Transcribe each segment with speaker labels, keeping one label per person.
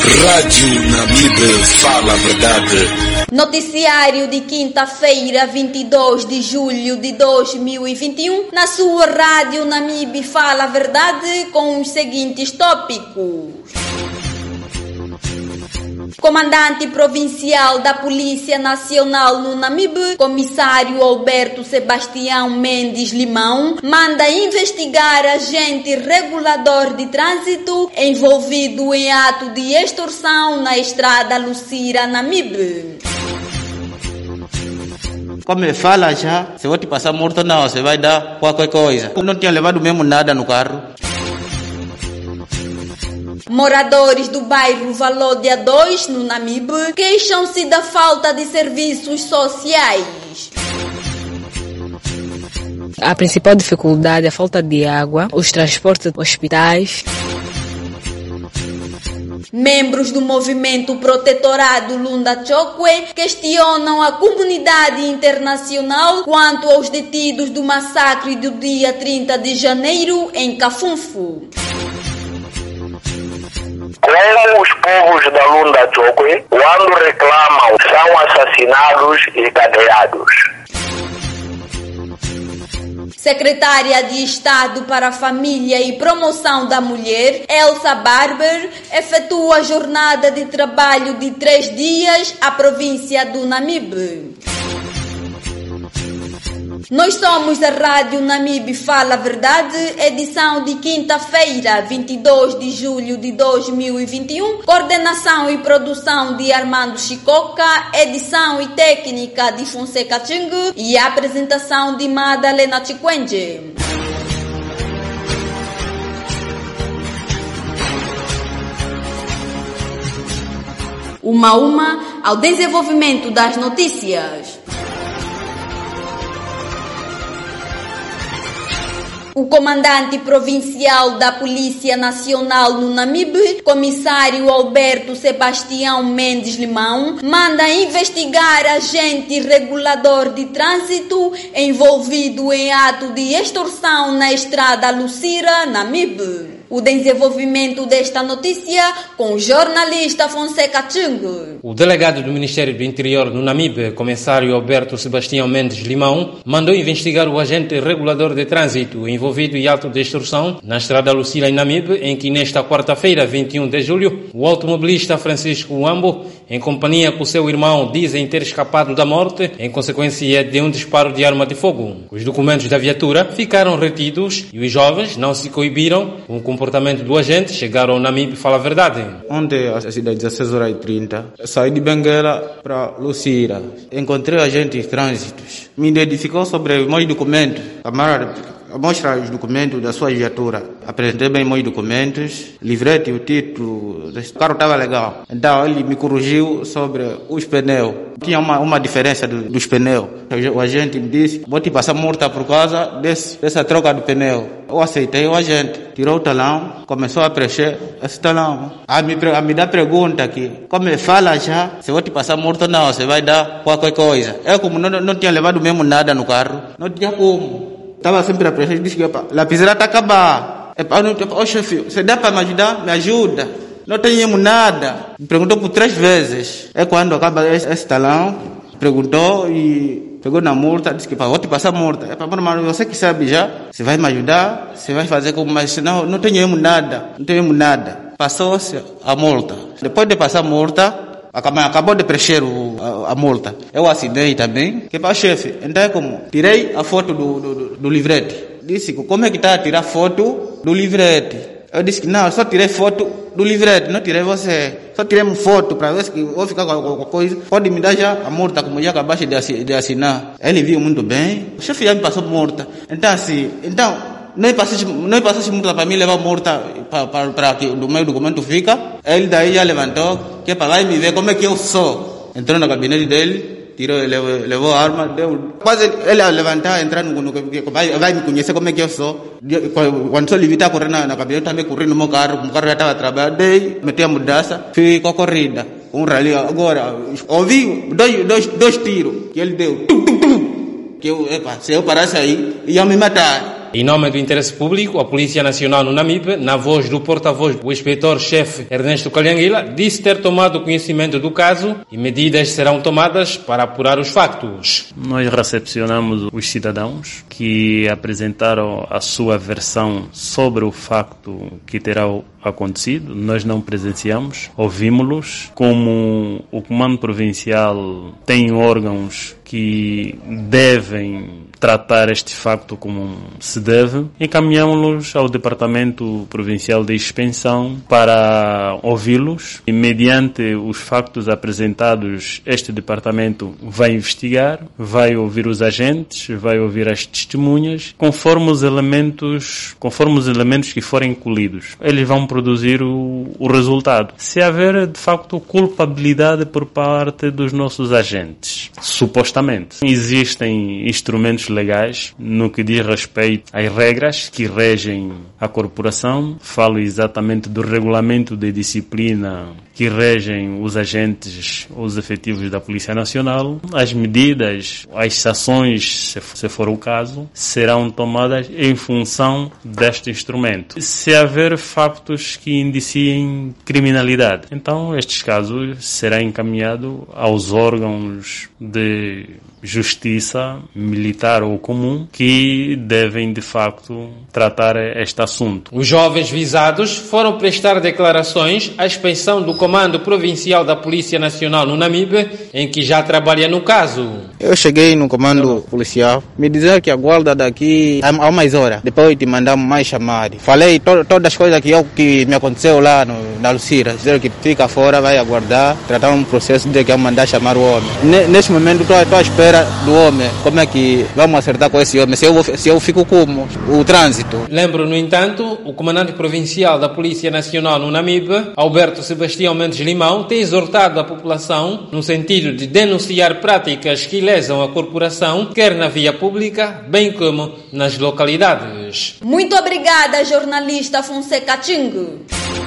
Speaker 1: Rádio Namibe fala a verdade.
Speaker 2: Noticiário de quinta-feira, 22 de julho de 2021. Na sua Rádio Namibe fala a verdade com os seguintes tópicos. Comandante provincial da Polícia Nacional no Namibe, comissário Alberto Sebastião Mendes Limão, manda investigar agente regulador de trânsito envolvido em ato de extorsão na estrada Lucira Namibe.
Speaker 3: Como fala já, se eu te passar morto não, você vai dar qualquer coisa. Eu não tinha levado mesmo nada no carro.
Speaker 2: Moradores do bairro Valódia 2, no Namibe, queixam-se da falta de serviços sociais.
Speaker 4: A principal dificuldade é a falta de água, os transportes de hospitais.
Speaker 2: Membros do movimento protetorado Lunda Chokwe questionam a comunidade internacional quanto aos detidos do massacre do dia 30 de janeiro em Cafunfo.
Speaker 5: Como os povos da Lunda Chokwe, quando reclamam, são assassinados e cadeados.
Speaker 2: Secretária de Estado para a Família e Promoção da Mulher, Elsa Barber, efetua jornada de trabalho de 3 dias à província do Namibe. Nós somos a Rádio Namibe Fala a Verdade, edição de quinta-feira, 22 de julho de 2021, coordenação e produção de Armando Chicoca, edição e técnica de Fonseca Ching e apresentação de Madalena Chikwenge. Uma ao desenvolvimento das notícias. O comandante provincial da Polícia Nacional no Namibe, comissário Alberto Sebastião Mendes Limão, manda investigar agente regulador de trânsito envolvido em ato de extorsão na estrada Lucira, Namibe. O desenvolvimento desta notícia com o jornalista Fonseca Ching.
Speaker 6: O delegado do Ministério do Interior no Namibe, comissário Alberto Sebastião Mendes Limão, mandou investigar o agente regulador de trânsito envolvido em ato de extorsão na estrada Lucila em Namibe, em que nesta quarta-feira, 21 de julho, o automobilista Francisco Uambo, em companhia com seu irmão, dizem ter escapado da morte em consequência de um disparo de arma de fogo. Os documentos da viatura ficaram retidos e os jovens não se coibiram com o comportamento do agente, chegaram ao Namibe Fala a Verdade.
Speaker 3: Ontem, às 16h30, saí de Benguela para Lucira. Encontrei agentes de trânsito. Me identificou sobre os meus documentos. Camarada, mostra os documentos da sua viatura. Apresentei bem meus documentos, livrete, o título, o carro estava legal. Então ele me corrigiu sobre os pneus. Tinha uma diferença dos pneus. O agente me disse, vou te passar multa por causa dessa troca de pneu. Eu aceitei o agente, tirou o talão, começou a preencher esse talão. A me dá pergunta aqui, como fala já, se eu vou te passar multa não, você vai dar qualquer coisa. Eu como não tinha levado mesmo nada no carro, não tinha como. Estava sempre a preencher, disse que a lapiseira está acabada. Ô chefe, você dá para me ajudar? Me ajuda. Não tenho nada. Me perguntou por 3 vezes. É quando acaba esse talão, perguntou e pegou na multa, disse que vou te passar multa. Mas você que sabe já, você vai me ajudar, você vai fazer como, mas senão não tenho nada. Passou-se a multa. Depois de passar a multa, acabou de preencher a multa. Eu assinei também. Que para o chefe, então é como? Tirei a foto do livrete. Disse, como é que está a tirar foto do livrete? Eu disse que não, só tirei foto do livrete, não tirei você. Só tirei uma foto para ver se eu vou ficar com alguma coisa. Pode me dar já a multa, como já acabaste de assinar. Ele viu muito bem. O chefe já me passou multa. Então assim, não passaste multa para mim levar multa para que o meu documento fica. Ele daí já levantou, que é para lá e me ver como é que eu sou. Entrou no gabinete dele, tirou, levou a arma, deu. Quase ele a levantar, entrar vai me conhecer como é que eu sou. Quando sou livre, correndo na gabinete, também correndo no meu carro, o carro já estava trabalhando, daí meti a mudança, fui com a corrida. Um rally, agora, ouvi dois tiros que ele deu. Que se eu parasse aí, ia me matar.
Speaker 6: Em nome do interesse público, a Polícia Nacional no Namibe, na voz do porta-voz do inspetor-chefe Ernesto Calhanguila, disse ter tomado conhecimento do caso e medidas serão tomadas para apurar os factos.
Speaker 7: Nós recepcionamos os cidadãos que apresentaram a sua versão sobre o facto que terá acontecido. Nós não presenciamos, ouvimos-los. Como o Comando Provincial tem órgãos que devem tratar este facto como se deve, encaminhamos-los ao Departamento Provincial de Inspeção para ouvi-los e, mediante os factos apresentados, este departamento vai investigar, vai ouvir os agentes, vai ouvir as testemunhas, conforme os elementos que forem colhidos. Eles vão produzir o resultado. Se haver, de facto, culpabilidade por parte dos nossos agentes, supostamente, existem instrumentos legais no que diz respeito às regras que regem a corporação. Falo exatamente do regulamento de disciplina que regem os agentes, os efetivos da Polícia Nacional. As medidas, as sanções, se for o caso, serão tomadas em função deste instrumento. Se haver factos que indiciem criminalidade, então estes casos serão encaminhados aos órgãos de justiça militar ou comum que devem, de facto, tratar este assunto.
Speaker 6: Os jovens visados foram prestar declarações à inspeção do Comando Provincial da Polícia Nacional no Namibe, em que já trabalha no caso.
Speaker 3: Eu cheguei no comando policial, me dizer que a guarda daqui há mais horas, depois te mandamos mais chamado. Falei todas as coisas que me aconteceu lá na Lucira, dizer que fica fora, vai aguardar, tratar um processo de que eu mandar chamar o homem. Neste momento estou à espera do homem, como é que vamos acertar com esse homem, se eu fico como o trânsito.
Speaker 6: Lembro, no entanto, o comandante provincial da Polícia Nacional no Namibe, Alberto Sebastião Mendes Limão, tem exortado a população no sentido de denunciar práticas que lesam a corporação, quer na via pública, bem como nas localidades.
Speaker 2: Muito obrigada, jornalista Fonseca Ting.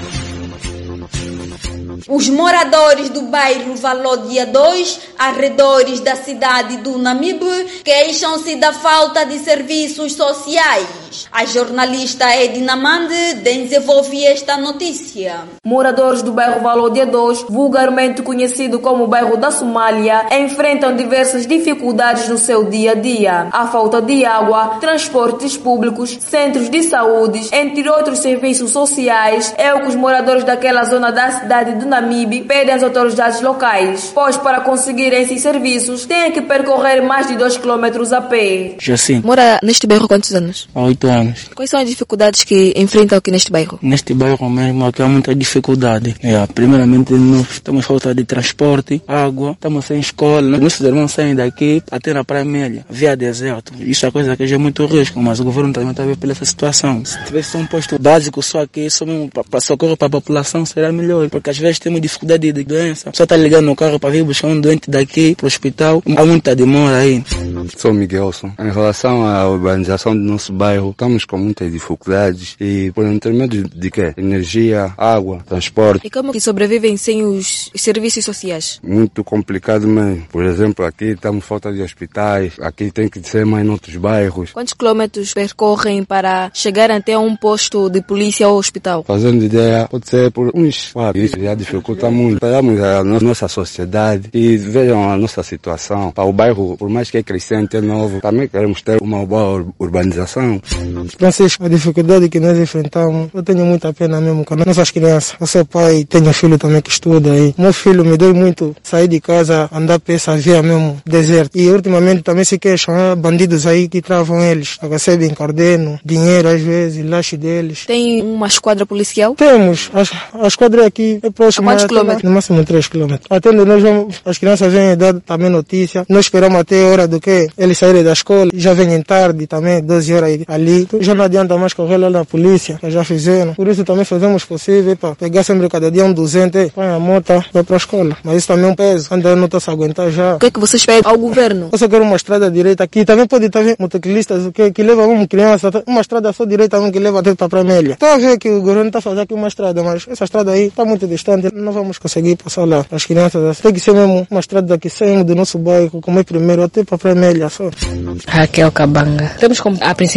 Speaker 2: Os moradores do bairro Valódia 2, arredores da cidade do Namibe, queixam-se da falta de serviços sociais. A jornalista Edna Mande desenvolve esta notícia.
Speaker 8: Moradores do bairro Valódia 2, vulgarmente conhecido como bairro da Somália, enfrentam diversas dificuldades no seu dia a dia. A falta de água, transportes públicos, centros de saúde, entre outros serviços sociais, é o que os moradores daquela zona da cidade do Namibe pedem às autoridades locais, pois para conseguirem esses serviços têm que percorrer mais de 2 km a pé.
Speaker 9: Sim.
Speaker 4: Mora neste bairro há quantos anos?
Speaker 9: Há 8 anos.
Speaker 4: Quais são as dificuldades que enfrentam aqui neste bairro?
Speaker 9: Neste bairro mesmo aqui há muita dificuldade. Primeiramente nós temos falta de transporte, água, estamos sem escola. Nossos irmãos saem daqui até na Praia Mélia, via deserto. Isso é coisa que já é muito risco, mas o governo também está a ver pela essa situação. Se tivesse um posto básico só aqui, só mesmo para socorro para a população, será melhor. Porque às vezes temos dificuldade de doença. Só está ligando no carro para vir buscar um doente daqui para o hospital. Há muita demora aí.
Speaker 10: Sou Miguelson. Em relação à urbanização do nosso bairro, estamos com muitas dificuldades e por intermédio de quê? Energia, água, transporte.
Speaker 4: E como que sobrevivem sem os serviços sociais?
Speaker 10: Muito complicado mesmo. Por exemplo, aqui estamos falta de hospitais, aqui tem que ser mais em outros bairros.
Speaker 4: Quantos quilômetros percorrem para chegar até um posto de polícia ou hospital?
Speaker 10: Fazendo ideia, pode ser por uns 4. Isso já dificulta muito. Esperamos a nossa sociedade e vejam a nossa situação. Para o bairro, por mais que é crescente, é novo, também queremos ter uma boa urbanização.
Speaker 11: Francisco, a dificuldade que nós enfrentamos, eu tenho muita pena mesmo com nossas crianças. Eu sou pai, tenho filho também que estuda aí. Meu filho me dói muito sair de casa, andar por essa via mesmo, deserto. E ultimamente também se queixam, bandidos aí que travam eles. Recebem cardeno, dinheiro às vezes, laxe deles.
Speaker 4: Tem uma esquadra policial?
Speaker 11: Temos. A esquadra aqui é próxima.
Speaker 4: A quantos quilômetros?
Speaker 11: No máximo 3 quilômetros. Até onde nós vamos, as crianças vêm dar também notícia. Nós esperamos até a hora do que eles saírem da escola. Já vêm tarde também, 12 horas ali. Já não adianta mais correr lá na polícia, que já fizeram. Por isso também fazemos possível para pegar sempre cada dia 200, põe a moto, vai para a escola. Mas isso também é um peso. Ainda não estou a aguentar já.
Speaker 4: O que é que vocês pedem ao governo?
Speaker 11: Eu só quero uma estrada direita aqui. Também pode estar motociclistas que levam uma criança, uma estrada só direita mesmo que leva até para a Praia Mélia. Estou a ver que o governo está fazendo aqui uma estrada, mas essa estrada aí está muito distante. Não vamos conseguir passar lá. As crianças, tem que ser mesmo uma estrada daqui, saímos do nosso bairro, como é primeiro, até para a Praia Mélia só.
Speaker 4: Raquel Cabanga. Temos como a principal dificuldade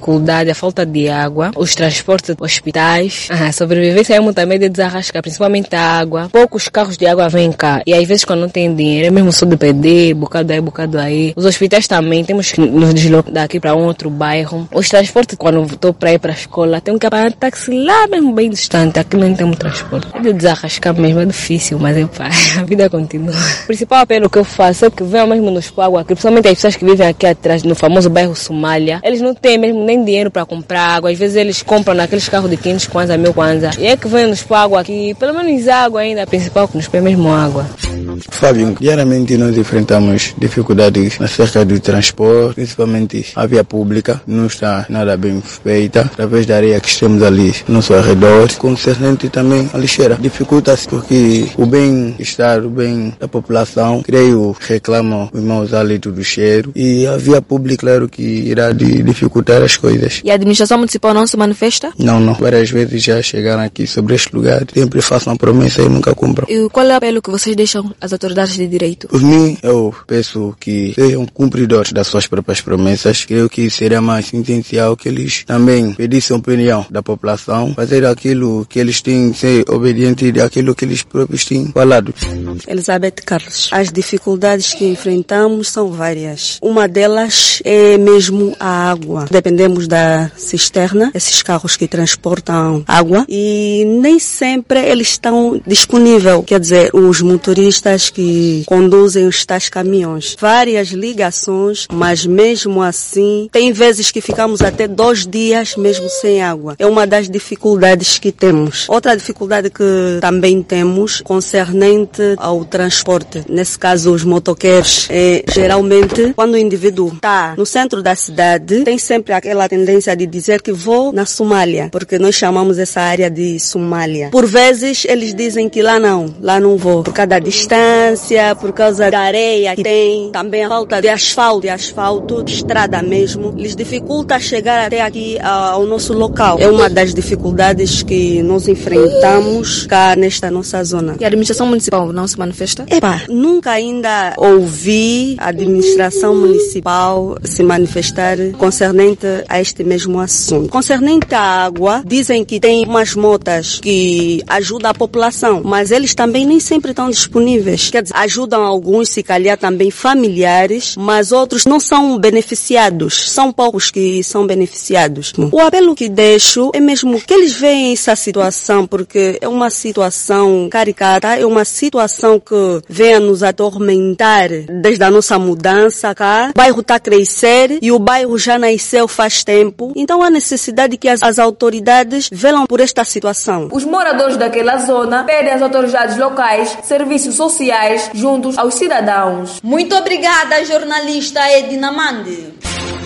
Speaker 4: dificuldade, a falta de água, os transportes, hospitais, a sobrevivência é também de desarrascar, principalmente a água. Poucos carros de água vêm cá e às vezes quando não tem dinheiro, é mesmo só de pedir, bocado aí. Os hospitais também, temos que nos deslocar daqui para um outro bairro. Os transportes, quando estou para ir para a escola, tenho que pagar táxi lá mesmo bem distante, aqui não temos transporte. É de desarrascar mesmo, é difícil, mas a vida continua. O principal apelo que eu faço é que venham mesmo nos pagam aqui, principalmente as pessoas que vivem aqui atrás, no famoso bairro Somália. Eles não têm mesmo nem dinheiro para comprar água, às vezes eles compram naqueles carros de 500 kwanza, 1000 kwanza. E é que venham nos pagam aqui, pelo menos água ainda, a principal que nos pede mesmo água.
Speaker 9: Fábio, diariamente nós enfrentamos dificuldades acerca do transporte, principalmente a via pública, não está nada bem feita, através da areia que temos ali no nosso arredor, concernente também a lixeira. Dificulta-se porque o bem-estar, o bem da população, creio, reclamam os maus halitos do cheiro e a via pública, claro que irá dificultar as coisas.
Speaker 12: E a administração municipal não se manifesta?
Speaker 9: Não. Várias vezes já chegaram aqui sobre este lugar, sempre façam promessa e nunca cumpram.
Speaker 12: E qual é o apelo que vocês deixam às autoridades de direito?
Speaker 9: Por mim, eu peço que sejam cumpridores das suas próprias promessas. Creio que seria mais essencial que eles também pedissem a opinião da população, fazer aquilo que eles têm, ser obediente daquilo que eles próprios têm falado.
Speaker 13: Elizabeth Carlos, as dificuldades que enfrentamos são várias. Uma delas é mesmo a água. Dependemos da cisterna, esses carros que transportam água, e nem sempre eles estão disponíveis. Quer dizer, os motoristas que conduzem os tais caminhões. Várias ligações, mas mesmo assim, tem vezes que ficamos até 2 dias mesmo sem água. É uma das dificuldades que temos. Outra dificuldade que também temos, concernente ao transporte. Nesse caso, os motoqueiros. Geralmente, quando o indivíduo está no centro da cidade, tem sempre aquela tendência de dizer que vou na Somália, porque nós chamamos essa área de Somália. Por vezes, eles dizem que lá não vou, por causa da distância, por causa da areia que tem, também a falta de asfalto, de estrada mesmo, lhes dificulta chegar até aqui ao nosso local. É uma das dificuldades que nós enfrentamos cá nesta nossa zona.
Speaker 12: E a administração municipal não se manifesta?
Speaker 13: Nunca ainda ouvi a administração municipal se manifestar concernente a este mesmo assunto. Concernente à água, dizem que tem umas motas que ajudam a população, mas eles também nem sempre estão disponíveis. Quer dizer, ajudam alguns, se calhar também familiares, mas outros não são beneficiados. São poucos que são beneficiados. O apelo que deixo é mesmo que eles veem essa situação, porque é uma situação caricata, é uma situação que vem a nos atormentar desde a nossa mudança cá. O bairro está a crescer e o bairro já nasceu faz tempo. Então há necessidade que as autoridades velam por esta situação.
Speaker 8: Os moradores daquela zona pedem às autoridades locais serviços sociais juntos aos cidadãos.
Speaker 2: Muito obrigada, jornalista Edna Mande.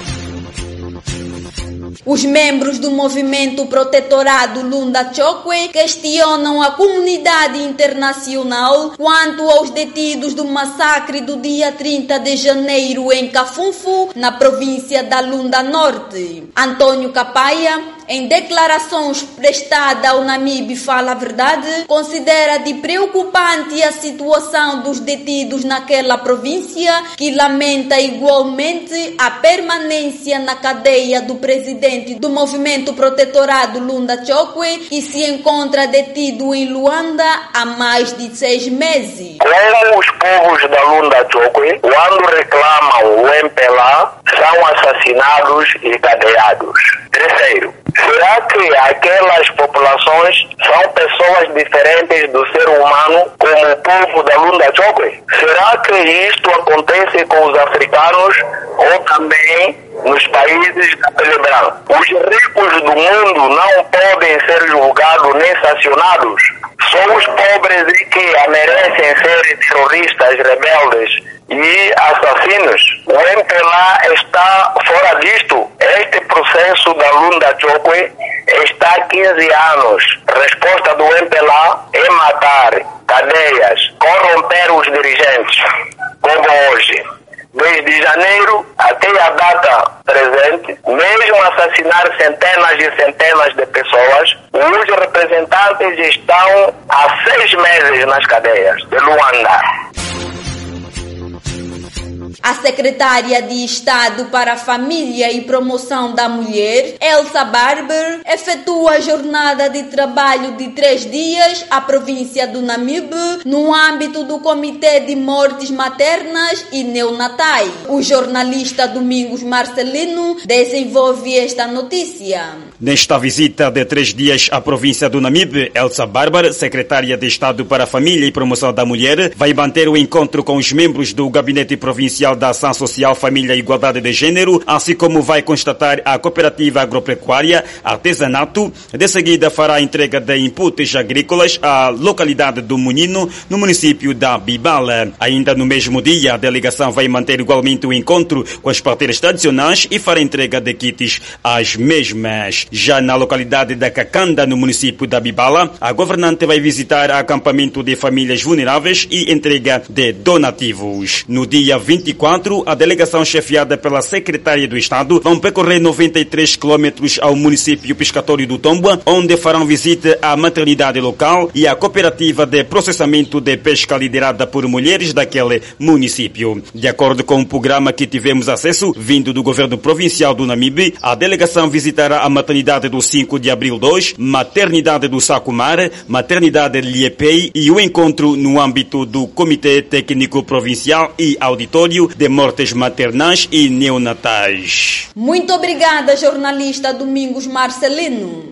Speaker 2: Os membros do movimento protetorado Lunda Chokwe questionam a comunidade internacional quanto aos detidos do massacre do dia 30 de janeiro em Cafunfu, na província da Lunda Norte. Antônio Capaia, em declarações prestadas ao Namibe Fala a Verdade, considera de preocupante a situação dos detidos naquela província, que lamenta igualmente a permanência na cadeia do presidente do movimento protetorado Lunda Chokwe, que se encontra detido em Luanda há mais de 6 meses.
Speaker 5: Como os povos da Lunda Chokwe, quando reclamam o MPLA, são assassinados e cadeados. Terceiro, será que aquelas populações são pessoas diferentes do ser humano como o povo da Lunda Chokwe? Será que isto acontece com os africanos ou também nos países da pele branca? Os ricos do mundo não podem ser julgados nem sancionados. Só os pobres e que merecem ser terroristas, rebeldes e assassinos. O MPLA está fora disto. Este processo da Lunda Chokwe está há 15 anos. A resposta do MPLA é matar, cadeias, corromper os dirigentes, como hoje. Desde janeiro até a data presente, mesmo assassinar centenas e centenas de pessoas, os representantes estão há 6 meses nas cadeias de Luanda.
Speaker 2: A secretária de Estado para a Família e Promoção da Mulher, Elsa Barber, efetua a jornada de trabalho de 3 dias à província do Namibe, no âmbito do Comitê de Mortes Maternas e Neonatais. O jornalista Domingos Marcelino desenvolve esta notícia.
Speaker 14: Nesta visita de 3 dias à província do Namibe, Elsa Barber, secretária de Estado para a Família e Promoção da Mulher, vai manter o encontro com os membros do Gabinete Provincial da Ação Social, Família e Igualdade de Gênero, assim como vai constatar a cooperativa agropecuária Artesanato. De seguida fará a entrega de inputs agrícolas à localidade do Munino, no município da Bibala. Ainda no mesmo dia, a delegação vai manter igualmente o encontro com as parteiras tradicionais e fará entrega de kits às mesmas. Já na localidade da Cacanda, no município da Bibala, a governante vai visitar acampamento de famílias vulneráveis e entrega de donativos. No dia 24, a delegação chefiada pela secretária do Estado vão percorrer 93 quilômetros ao município pescatório do Tomboa, onde farão visita à maternidade local e à cooperativa de processamento de pesca liderada por mulheres daquele município. De acordo com o programa que tivemos acesso, vindo do governo provincial do Namibe, a delegação visitará a maternidade do 5 de abril 2, maternidade do Sacumar, maternidade de Liepei e o encontro no âmbito do Comitê Técnico Provincial e Auditório de Mortes Maternais e Neonatais.
Speaker 2: Muito obrigada, jornalista Domingos Marcelino.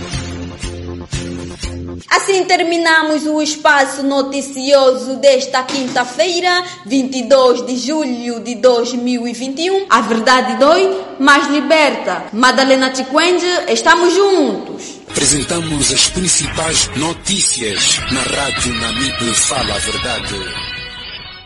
Speaker 2: Assim terminamos o espaço noticioso desta quinta-feira, 22 de julho de 2021. A verdade dói, mas liberta. Madalena Chikwenge, estamos juntos.
Speaker 1: Apresentamos as principais notícias na Rádio Namibe Fala a Verdade.